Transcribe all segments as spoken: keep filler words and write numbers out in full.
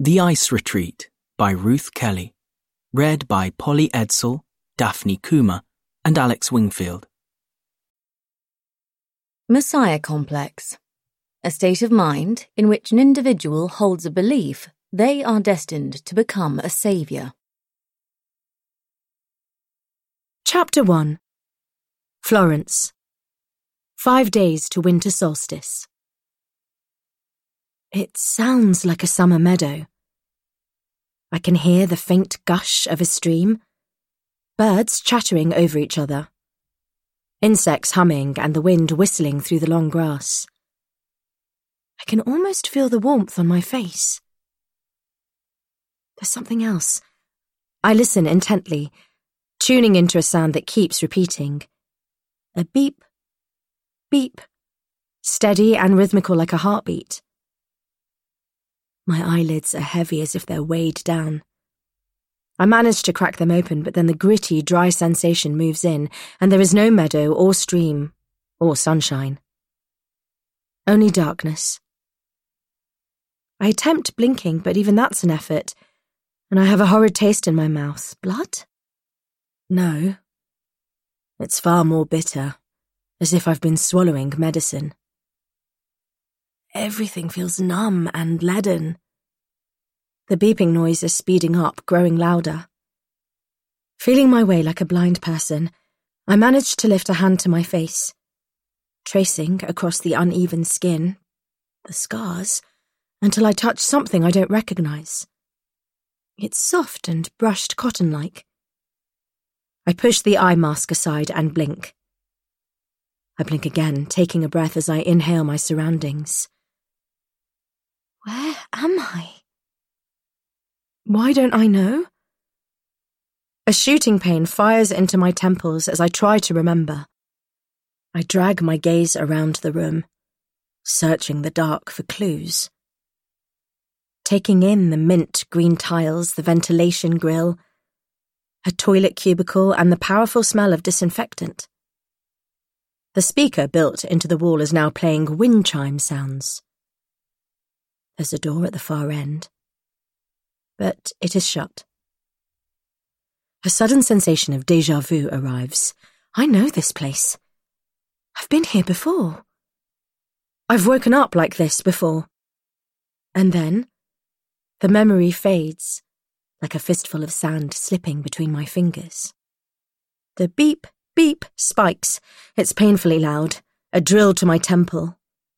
The Ice Retreat by Ruth Kelly. Read by Polly Edsall, Daphne Kuma, and Alex Wingfield. Messiah complex. A state of mind in which an individual holds a belief they are destined to become a saviour. Chapter one. Florence. Five days to winter solstice. It sounds like a summer meadow. I can hear the faint gush of a stream, birds chattering over each other, insects humming and the wind whistling through the long grass. I can almost feel the warmth on my face. There's something else. I listen intently, tuning into a sound that keeps repeating. A beep, beep, steady and rhythmical like a heartbeat. My eyelids are heavy as if they're weighed down. I manage to crack them open, but then the gritty, dry sensation moves in, and there is no meadow or stream or sunshine. Only darkness. I attempt blinking, but even that's an effort, and I have a horrid taste in my mouth. Blood? No. It's far more bitter, as if I've been swallowing medicine. Everything feels numb and leaden. The beeping noise is speeding up, growing louder. Feeling my way like a blind person, I manage to lift a hand to my face, tracing across the uneven skin, the scars, until I touch something I don't recognize. It's soft and brushed cotton-like. I push the eye mask aside and blink. I blink again, taking a breath as I inhale my surroundings. Where am I? Why don't I know? A shooting pain fires into my temples as I try to remember. I drag my gaze around the room, searching the dark for clues. Taking in the mint green tiles, the ventilation grill, a toilet cubicle, and the powerful smell of disinfectant. The speaker built into the wall is now playing wind chime sounds. There's a door at the far end, but it is shut. A sudden sensation of déjà vu arrives. I know this place. I've been here before. I've woken up like this before. And then, the memory fades, like a fistful of sand slipping between my fingers. The beep, beep spikes. It's painfully loud, a drill to my temple.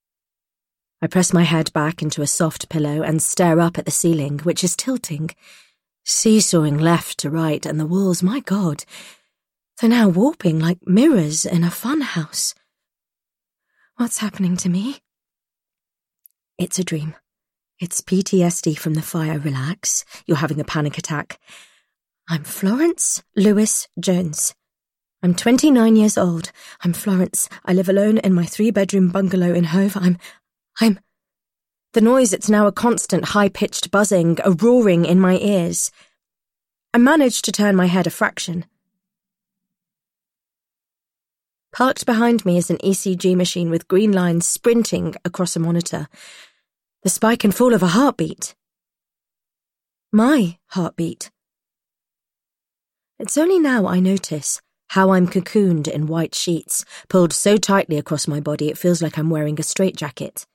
I press my head back into a soft pillow and stare up at the ceiling, which is tilting, seesawing left to right, and the walls, my God, they're now warping like mirrors in a fun house. What's happening to me? It's a dream. It's P T S D from the fire. Relax. You're having a panic attack. I'm Florence Lewis Jones. I'm twenty-nine years old. I'm Florence. I live alone in my three-bedroom bungalow in Hove. I'm... I'm... The noise, it's now a constant high-pitched buzzing, a roaring in my ears. I managed to turn my head a fraction. Parked behind me is an E C G machine with green lines sprinting across a monitor. The spike and fall of a heartbeat. My heartbeat. It's only now I notice how I'm cocooned in white sheets, pulled so tightly across my body it feels like I'm wearing a straitjacket.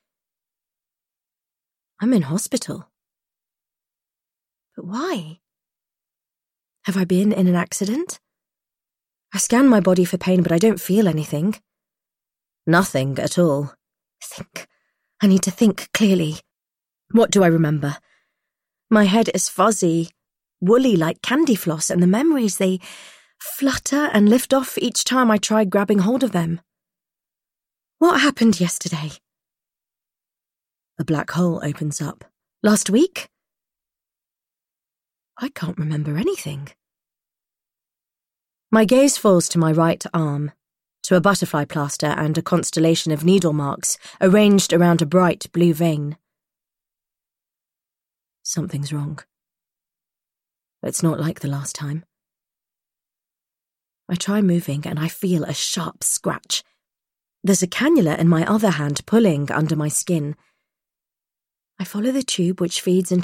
I'm in hospital. But why? Have I been in an accident? I scan my body for pain, but I don't feel anything. Nothing at all. Think. I need to think clearly. What do I remember? My head is fuzzy, woolly like candy floss, and the memories, they flutter and lift off each time I try grabbing hold of them. What happened yesterday? A black hole opens up. Last week? I can't remember anything. My gaze falls to my right arm, to a butterfly plaster and a constellation of needle marks arranged around a bright blue vein. Something's wrong. It's not like the last time. I try moving and I feel a sharp scratch. There's a cannula in my other hand pulling under my skin. I follow the tube which feeds into